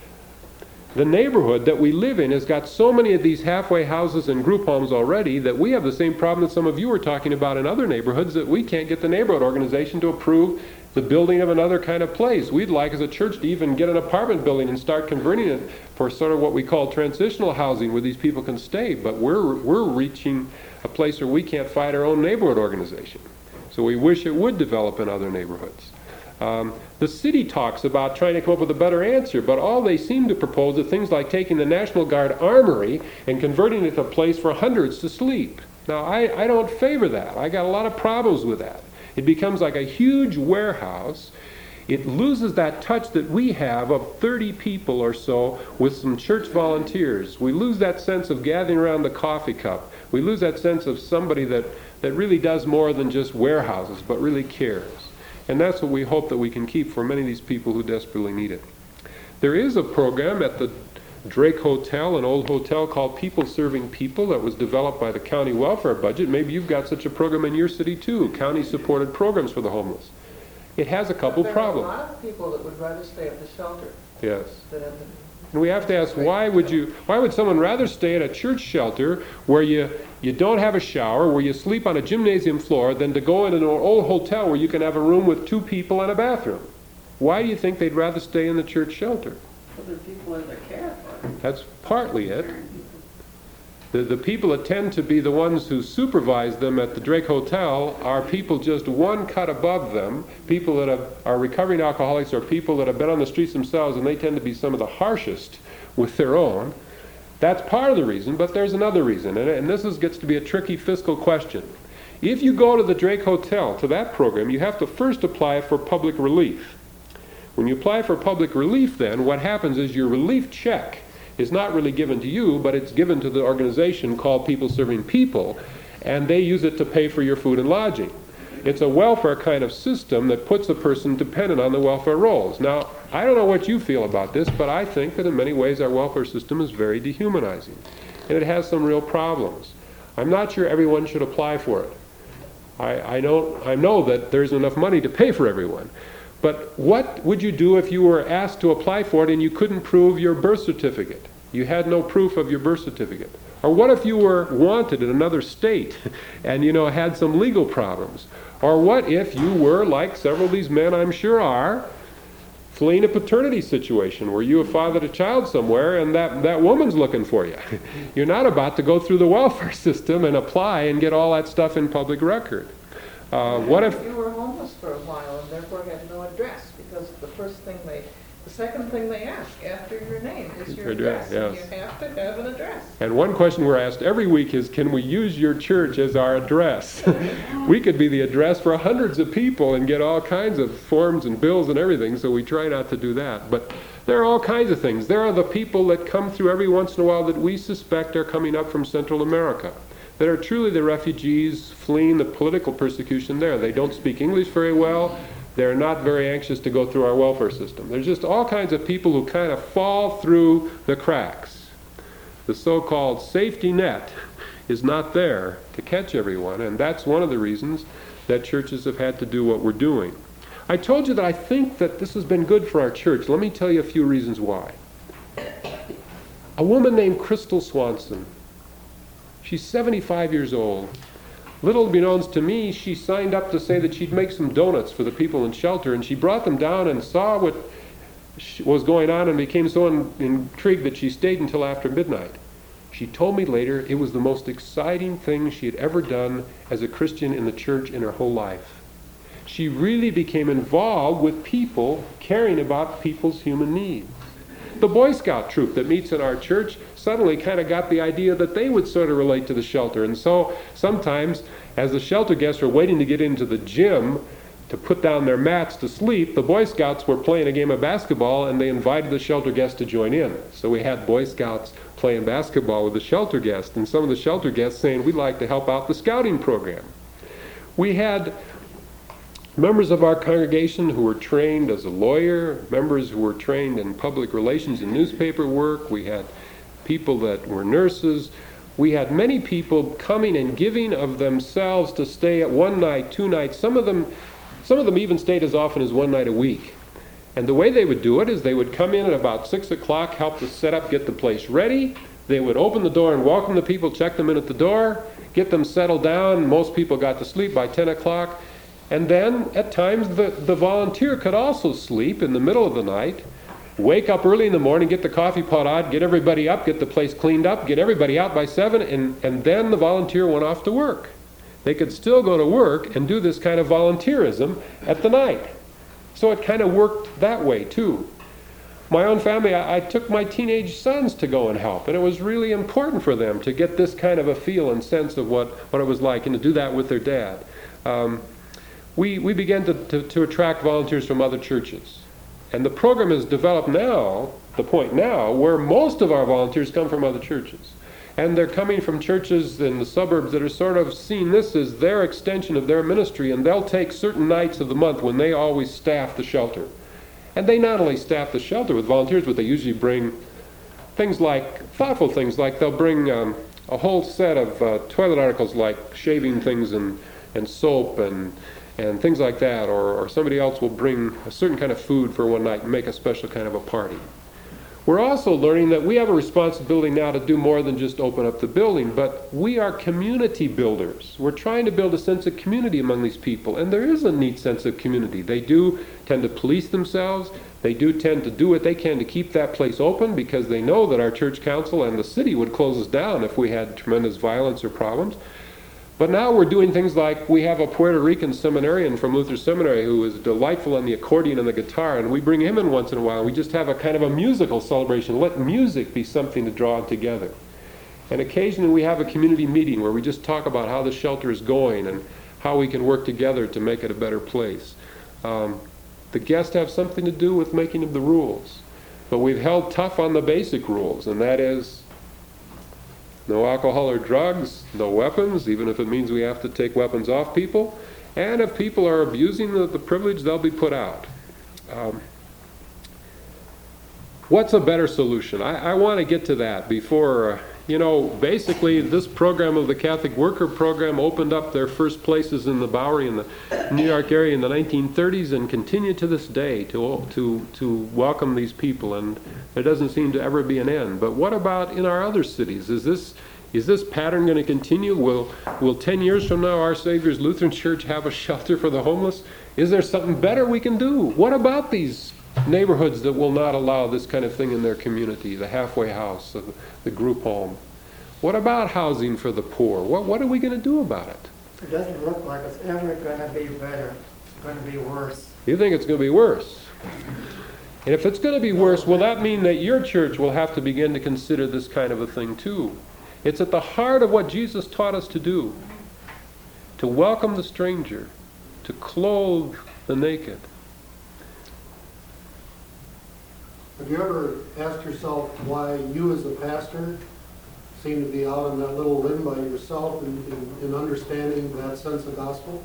The neighborhood that we live in has got so many of these halfway houses and group homes already that we have the same problem that some of you were talking about in other neighborhoods, that we can't get the neighborhood organization to approve the building of another kind of place. We'd like as a church to even get an apartment building and start converting it for sort of what we call transitional housing where these people can stay, but we're, we're reaching a place where we can't find our own neighborhood organization. So we wish it would develop in other neighborhoods. Um, the city talks about trying to come up with a better answer, but all they seem to propose are things like taking the National Guard Armory and converting it to a place for hundreds to sleep. Now, I, I don't favor that. I got a lot of problems with that. It becomes like a huge warehouse. It loses that touch that we have of thirty people or so with some church volunteers. We lose that sense of gathering around the coffee cup. We lose that sense of somebody that, that really does more than just warehouses, but really cares. And that's what we hope that we can keep for many of these people who desperately need it. There is a program at the Drake Hotel, an old hotel called People Serving People, that was developed by the county welfare budget. Maybe you've got such a program in your city too, county-supported programs for the homeless. It has a couple But problems. there are a lot of people that would rather stay at the shelter Yes. than at the... And we have to ask, why would you, why would someone rather stay at a church shelter where you, you don't have a shower, where you sleep on a gymnasium floor, than to go in an old hotel where you can have a room with two people and a bathroom? Why do you think they'd rather stay in the church shelter? Other people in their care for. That's partly it. The, the people that tend to be the ones who supervise them at the Drake Hotel are people just one cut above them, people that have, are recovering alcoholics, or people that have been on the streets themselves, and they tend to be some of the harshest with their own. That's part of the reason, but there's another reason, and, and this is, gets to be a tricky fiscal question. If you go to the Drake Hotel, to that program, you have to first apply for public relief. When you apply for public relief, then, what happens is your relief check is not really given to you, but it's given to the organization called People Serving People, and they use it to pay for your food and lodging. It's a welfare kind of system that puts a person dependent on the welfare rolls. Now, I don't know what you feel about this, but I think that in many ways our welfare system is very dehumanizing, and it has some real problems. I'm not sure everyone should apply for it. I, I, know, I know that there's enough money to pay for everyone. But what would you do if you were asked to apply for it and you couldn't prove your birth certificate? You had no proof of your birth certificate. Or what if you were wanted in another state and, you know, had some legal problems? Or what if you were, like several of these men I'm sure are, fleeing a paternity situation where you have fathered a child somewhere and that, that woman's looking for you? You're not about to go through the welfare system and apply and get all that stuff in public record. Uh, what if... You were homeless for a while and therefore had no address, because the first thing they, the second thing they ask after your name is your Your address, address. And yes. you have to have an address. And one question we're asked every week is, can we use your church as our address? We could be the address for hundreds of people and get all kinds of forms and bills and everything, so we try not to do that. But there are all kinds of things. There are the people that come through every once in a while that we suspect are coming up from Central America, that are truly the refugees fleeing the political persecution there. They don't speak English very well. They're not very anxious to go through our welfare system. There's just all kinds of people who kind of fall through the cracks. The so-called safety net is not there to catch everyone, and that's one of the reasons that churches have had to do what we're doing. I told you that I think that this has been good for our church. Let me tell you a few reasons why. A woman named Crystal Swanson. She's seventy-five years old. Little beknownst to me, she signed up to say that she'd make some donuts for the people in shelter, and she brought them down and saw what was going on and became so in, intrigued that she stayed until after midnight. She told me later it was the most exciting thing she had ever done as a Christian in the church in her whole life. She really became involved with people, caring about people's human needs. The Boy Scout troop that meets in our church suddenly kind of got the idea that they would sort of relate to the shelter. And so sometimes, as the shelter guests were waiting to get into the gym to put down their mats to sleep, the Boy Scouts were playing a game of basketball and they invited the shelter guests to join in. So we had Boy Scouts playing basketball with the shelter guests, and some of the shelter guests saying, we'd like to help out the scouting program. We had members of our congregation who were trained as a lawyer, members who were trained in public relations and newspaper work. We had people that were nurses. We had many people coming and giving of themselves to stay at one night, two nights. Some of them, some of them even stayed as often as one night a week. And the way they would do it is they would come in at about six o'clock, help to set up, get the place ready. They would open the door and welcome the people, check them in at the door, get them settled down. Most people got to sleep by ten o'clock. And then, at times, the, the volunteer could also sleep in the middle of the night, wake up early in the morning, get the coffee pot out, get everybody up, get the place cleaned up, get everybody out by seven, and, and then the volunteer went off to work. They could still go to work and do this kind of volunteerism at the night. So it kind of worked that way, too. My own family, I, I took my teenage sons to go and help, and it was really important for them to get this kind of a feel and sense of what, what it was like, and to do that with their dad. Um, We, we began to, to, to attract volunteers from other churches. And the program is developed now, the point now, where most of our volunteers come from other churches. And they're coming from churches in the suburbs that are sort of seeing this as their extension of their ministry, and they'll take certain nights of the month when they always staff the shelter. And they not only staff the shelter with volunteers, but they usually bring things like, thoughtful things, like they'll bring um, a whole set of uh, toilet articles like shaving things and, and soap and and things like that, or, or somebody else will bring a certain kind of food for one night and make a special kind of a party. We're also learning that we have a responsibility now to do more than just open up the building, but we are community builders. We're trying to build a sense of community among these people, and there is a neat sense of community. They do tend to police themselves. They do tend to do what they can to keep that place open, because they know that our church council and the city would close us down if we had tremendous violence or problems. But now we're doing things like, we have a Puerto Rican seminarian from Luther Seminary who is delightful on the accordion and the guitar, and we bring him in once in a while. We just have a kind of a musical celebration. Let music be something to draw together. And occasionally we have a community meeting where we just talk about how the shelter is going and how we can work together to make it a better place. Um, the guests have something to do with making of the rules. But we've held tough on the basic rules, and that is, no alcohol or drugs, no weapons, even if it means we have to take weapons off people. And if people are abusing the, the privilege, they'll be put out. Um, what's a better solution? I, I want to get to that before, uh, you know, basically this program of the Catholic Worker Program opened up their first places in the Bowery in the New York area in the nineteen thirties and continue to this day to, to, to welcome these people, and there doesn't seem to ever be an end. But what about in our other cities? Is this, is this pattern going to continue? Will, will ten years from now Our Savior's Lutheran Church have a shelter for the homeless? Is there something better we can do? What about these neighborhoods that will not allow this kind of thing in their community, the halfway house, the, the group home? What about housing for the poor? What, what are we going to do about it? It doesn't look like it's ever going to be better. gonna be worse. You think it's going to be worse. And if it's going to be worse, will that mean that your church will have to begin to consider this kind of a thing too? It's at the heart of what Jesus taught us to do. To welcome the stranger. To clothe the naked. Have you ever asked yourself why you as a pastor seem to be out on that little limb by yourself in, in, in understanding that sense of gospel?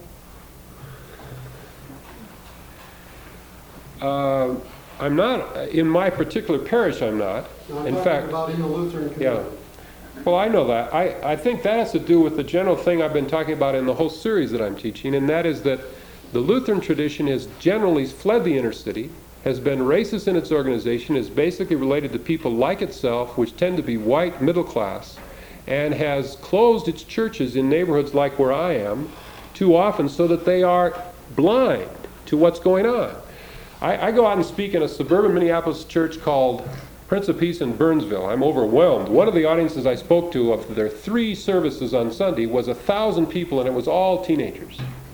Uh, I'm not, in my particular parish I'm not. Now, I'm In talking fact, about in the Lutheran yeah. community. Well, I know that. I, I think that has to do with the general thing I've been talking about in the whole series that I'm teaching, and that is that the Lutheran tradition has generally fled the inner city, has been racist in its organization, is basically related to people like itself, which tend to be white, middle class, and has closed its churches in neighborhoods like where I am too often so that they are blind to what's going on. I, I go out and speak in a suburban Minneapolis church called Prince of Peace in Burnsville. I'm overwhelmed. One of the audiences I spoke to of their three services on Sunday was a thousand people, and it was all teenagers.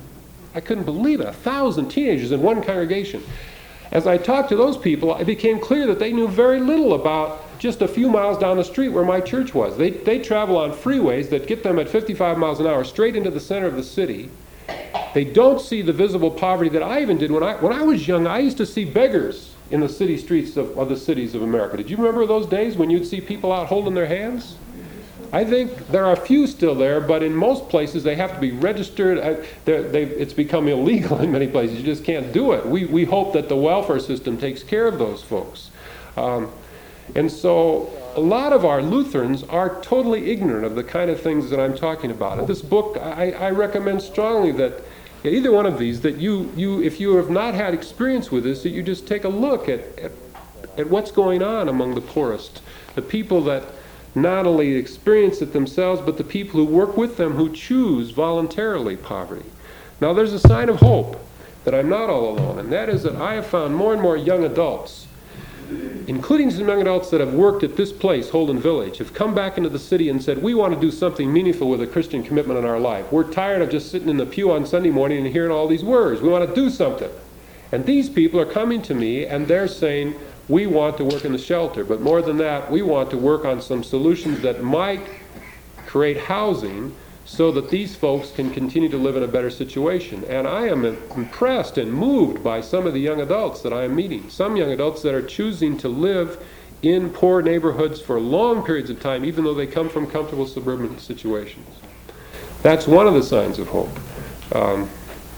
I couldn't believe it, a thousand teenagers in one congregation. As I talked to those people, it became clear that they knew very little about just a few miles down the street where my church was. They, they travel on freeways that get them at fifty-five miles an hour straight into the center of the city. They don't see the visible poverty that I even did. When I, when I was young, I used to see beggars in the city streets of, of the cities of America. Did you remember those days when you'd see people out holding their hands? I think there are a few still there, but in most places they have to be registered. Uh, they, it's become illegal in many places. You just can't do it. We, we hope that the welfare system takes care of those folks. Um, and so a lot of our Lutherans are totally ignorant of the kind of things that I'm talking about. In this book, I, I recommend strongly that either one of these, that you, you, if you have not had experience with this, that you just take a look at, at, at what's going on among the poorest, the people that not only experience it themselves, but the people who work with them who choose voluntarily poverty. Now there's a sign of hope that I'm not all alone, and that is that I have found more and more young adults, including some young adults that have worked at this place, Holden Village, have come back into the city and said, we want to do something meaningful with a Christian commitment in our life. We're tired of just sitting in the pew on Sunday morning and hearing all these words. We want to do something. And these people are coming to me and they're saying, we want to work in the shelter, but more than that, we want to work on some solutions that might create housing so that these folks can continue to live in a better situation. And I am impressed and moved by some of the young adults that I am meeting. Some young adults that are choosing to live in poor neighborhoods for long periods of time, even though they come from comfortable suburban situations. That's one of the signs of hope. Um,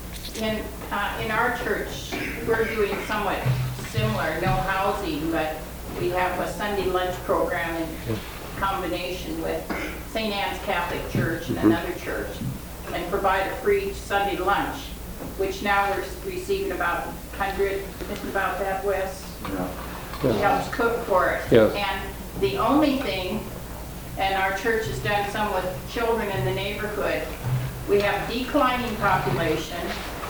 In, uh, in our church, we're doing somewhat similar, no housing, but we have a Sunday lunch program in combination with Saint Anne's Catholic Church and Mm-hmm. another church, and provide a free Sunday lunch, which now we're receiving about one hundred, isn't about that, Wes? He helps cook for it. Yes. And the only thing, and our church has done some with children in the neighborhood, we have declining population.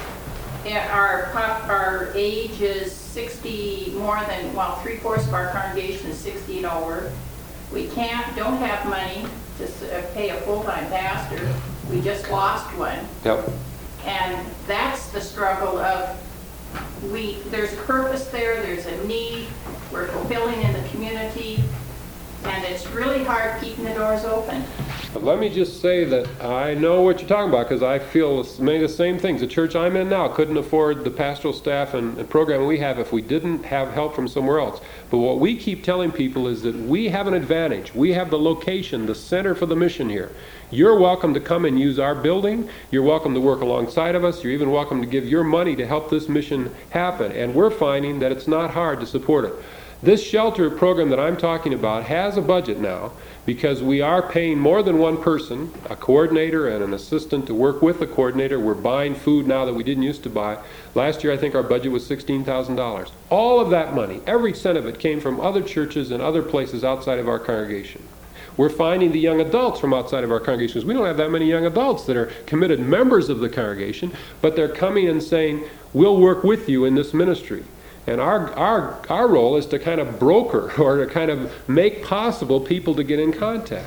Yeah, Our pop, our age is sixty, more than, well, three-fourths of our congregation is sixty and over. We can't, don't have money to s- uh, pay a full-time pastor. We just lost one. yep. And that's the struggle of, we, there's purpose there, there's a need, we're fulfilling in the community, and it's really hard keeping the doors open. But let me just say that I know what you're talking about because I feel many of the same things. The church I'm in now couldn't afford the pastoral staff and, and program we have if we didn't have help from somewhere else. But what we keep telling people is that we have an advantage. We have the location, the center for the mission here. You're welcome to come and use our building. You're welcome to work alongside of us. You're even welcome to give your money to help this mission happen. And we're finding that it's not hard to support it. This shelter program that I'm talking about has a budget now because we are paying more than one person, a coordinator and an assistant to work with the coordinator. We're buying food now that we didn't used to buy. Last year I think our budget was sixteen thousand dollars. All of that money, every cent of it, came from other churches and other places outside of our congregation. We're finding the young adults from outside of our congregations. We don't have that many young adults that are committed members of the congregation, but they're coming and saying, we'll work with you in this ministry. And our, our, our role is to kind of broker or to kind of make possible people to get in contact.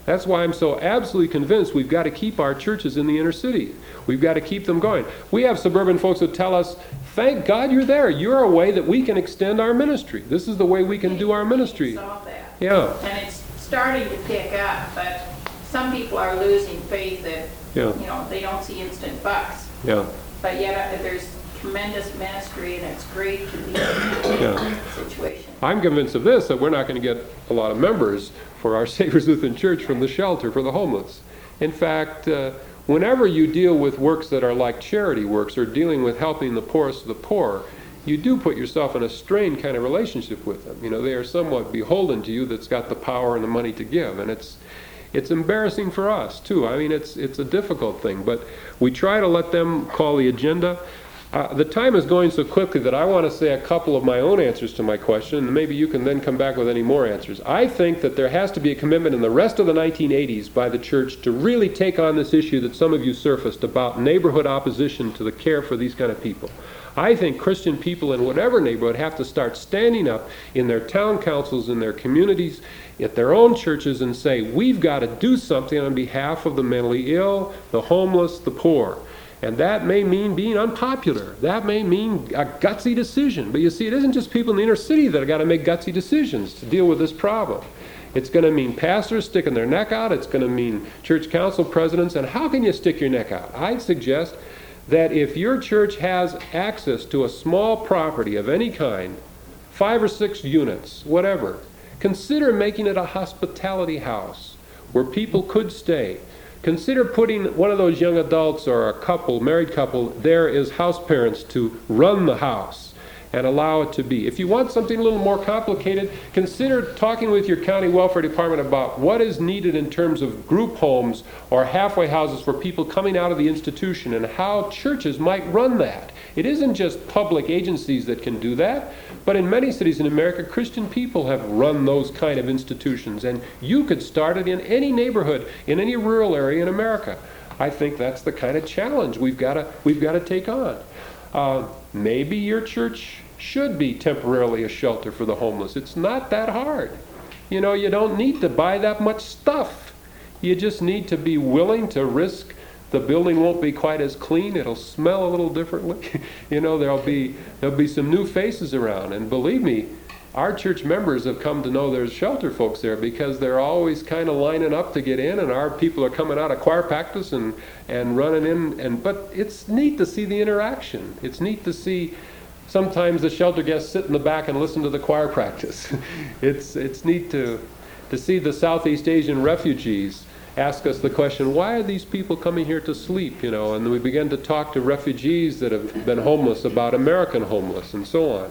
That's why I'm so absolutely convinced we've got to keep our churches in the inner city. We've got to keep them going. We have suburban folks that tell us, thank God you're there. You're a way that we can extend our ministry. This is the way we can do our ministry. Solve that. Yeah, And it's starting to pick up, but some people are losing faith that, Yeah. you know, they don't see instant bucks. yeah, But yet uh, there's tremendous ministry, and it's great to be in yeah. that situation. I'm convinced of this, that we're not going to get a lot of members for our Savior's Lutheran Church from the shelter for the homeless. In fact, uh, whenever you deal with works that are like charity works or dealing with helping the poorest of the poor, you do put yourself in a strained kind of relationship with them. You know, they are somewhat beholden to you that's got the power and the money to give. And it's it's embarrassing for us, too. I mean, it's it's a difficult thing. But we try to let them call the agenda. Uh, the time is going so quickly that I want to say a couple of my own answers to my question, and maybe you can then come back with any more answers. I think that there has to be a commitment in the rest of the nineteen eighties by the church to really take on this issue that some of you surfaced about neighborhood opposition to the care for these kind of people. I think Christian people in whatever neighborhood have to start standing up in their town councils, in their communities, at their own churches, and say, we've got to do something on behalf of the mentally ill, the homeless, the poor. And that may mean being unpopular. That may mean a gutsy decision. But you see, it isn't just people in the inner city that have got to make gutsy decisions to deal with this problem. It's going to mean pastors sticking their neck out. It's going to mean church council presidents. And how can you stick your neck out? I'd suggest that if your church has access to a small property of any kind, five or six units, whatever, consider making it a hospitality house where people could stay. Consider putting one of those young adults or a couple, married couple, there as house parents to run the house and allow it to be. If you want something a little more complicated, consider talking with your county welfare department about what is needed in terms of group homes or halfway houses for people coming out of the institution and how churches might run that. It isn't just public agencies that can do that, but in many cities in America, Christian people have run those kind of institutions, and you could start it in any neighborhood, in any rural area in America. I think that's the kind of challenge we've got to we've got to take on. Uh, maybe your church should be temporarily a shelter for the homeless. It's not that hard. You know, you don't need to buy that much stuff. You just need to be willing to risk the building won't be quite as clean. It'll smell a little differently. You know, there'll be there'll be some new faces around. And believe me, our church members have come to know there's shelter folks there because they're always kind of lining up to get in, and our people are coming out of choir practice and, and running in. And but it's neat to see the interaction. It's neat to see sometimes the shelter guests sit in the back and listen to the choir practice. it's it's neat to to see the Southeast Asian refugees ask us the question, why are these people coming here to sleep, you know? And then we begin to talk to refugees that have been homeless about American homeless and so on.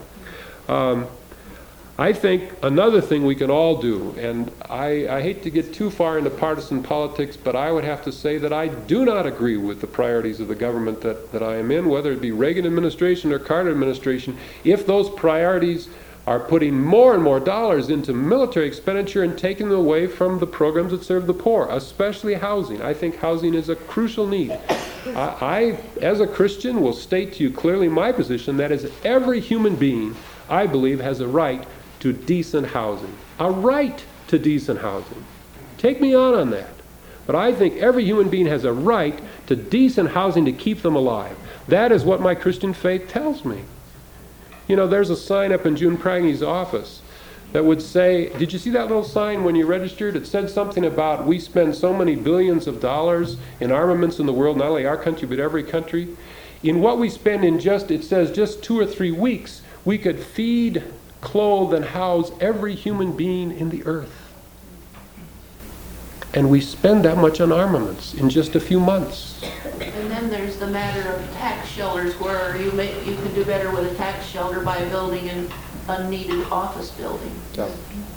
Um, I think another thing we can all do, and I, I hate to get too far into partisan politics, but I would have to say that I do not agree with the priorities of the government that, that I am in, whether it be Reagan administration or Carter administration, if those priorities are putting more and more dollars into military expenditure and taking them away from the programs that serve the poor, especially housing. I think housing is a crucial need. I, I, as a Christian, will state to you clearly my position, that is, every human being, I believe, has a right to decent housing. A right to decent housing. Take me on on that. But I think every human being has a right to decent housing to keep them alive. That is what my Christian faith tells me. You know, there's a sign up in June Pragny's office that would say, did you see that little sign when you registered? It said something about we spend so many billions of dollars in armaments in the world, not only our country, but every country. In what we spend in just, it says just two or three weeks, we could feed, clothe, and house every human being in the earth. And we spend that much on armaments in just a few months. And then there's the matter of tax shelters, where you may, you can do better with a tax shelter by building an unneeded office building. Yeah.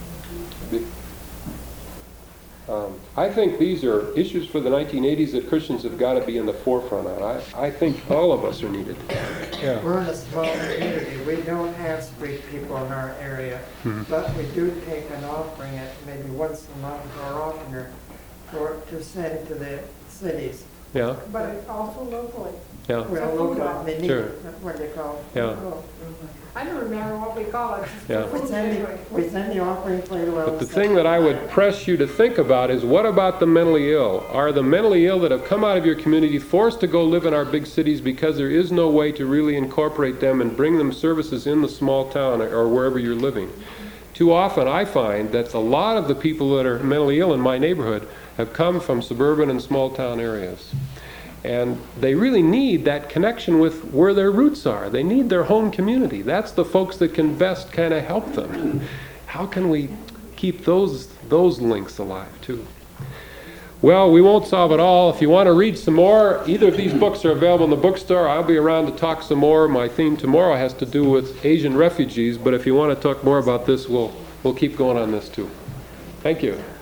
Um, I think these are issues for the nineteen eighties that Christians have got to be in the forefront of. I, I think all of us are needed. Yeah. We're in a small community. We don't have street people in our area, Mhm. but we do take an offering at maybe once a month or oftener for, to send to the cities Yeah, but it's also locally. yeah, Well, local, they need, Sure. that's what they call. yeah, Oh, I don't remember what we call it. yeah. We send the, we send the offering plate well. But the thing that I would press you to think about is, what about the mentally ill? Are the mentally ill that have come out of your community forced to go live in our big cities because there is no way to really incorporate them and bring them services in the small town or wherever you're living? Too often I find that a lot of the people that are mentally ill in my neighborhood have come from suburban and small town areas. And they really need that connection with where their roots are. They need their home community. That's the folks that can best kind of help them. How can we keep those, those links alive too? Well, we won't solve it all. If you want to read some more, either of these books are available in the bookstore. I'll be around to talk some more. My theme tomorrow has to do with Asian refugees, but if you want to talk more about this, we'll, we'll keep going on this too. Thank you.